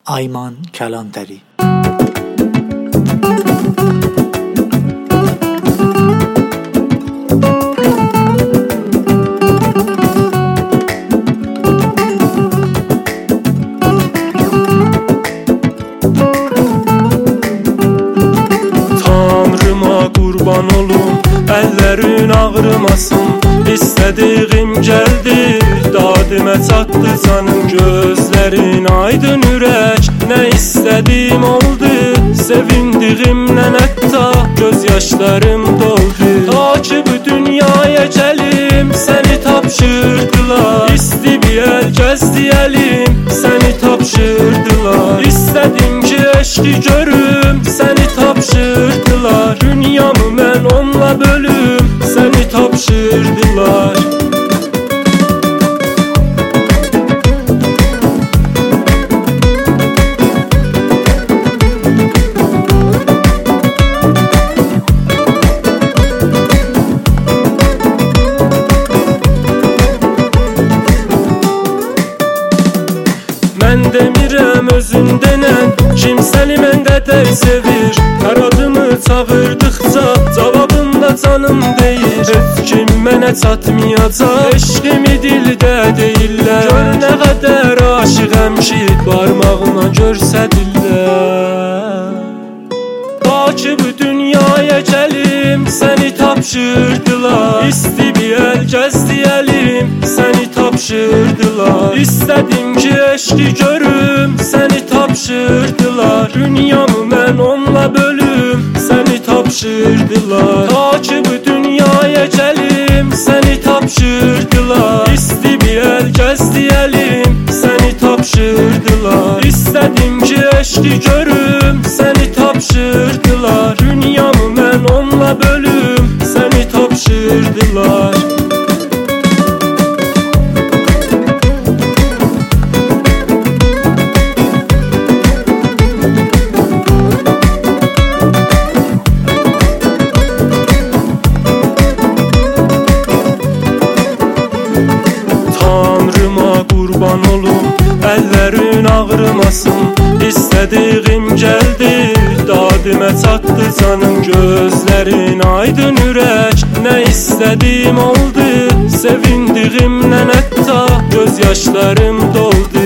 Ayman Kələntəri. Tanrıma qurban olum, əllərin ağrımasın. İstədiyim gəldi, dadimə çatdı canım. Gözlərin aydın ürək, nə istədiyim oldu. Sevindiğimdən hətta göz yaşlarım doldu. Ta ki bu dünyaya gəlim, səni tapşırdılar. İsti bir əl gəzdiyəlim, səni tapşırdılar. İstədim ki eşqi görüm, səni tapşırdılar. Dünyamı mən onunla bölüm, səni tapşırdılar. Mən demirəm özün denən, kim səni mən qədər sevir. Hər adımı çağırdıqca cavabımda canım deyir. Heç kim mənə çatmayacaq, eşqimi dildə deyirlər. Gör nə qədər aşıqəm ki, barmağına görsədirlər. Ta ki bu dünyaya gəlim, səni tapşırdılar. İsti bir əl gəzdiyəlim, səni tapşırdılar. İstədim ki eşqi görüm, səni tapşırdılar. Dünyamı mən onunla bölüm, səni tapşırdılar. Ta ki bu dünyaya gəlim, səni tapşırdılar. İsti bir əl gəzdiyəlim, səni tapşırdılar. İstədim ki eşqi görüm, səni tapşırdılar. Dünyamı mən onunla bölüm, səni tapşırdılar. Tanrıma qurban olum, əllərin ağrımasın. İstədiyim gəldi, dadimə çatdı canım. Gözlərin aydın ürək, nə istədiyim oldu. Sevindiğimdən hətta göz yaşlarım doldu.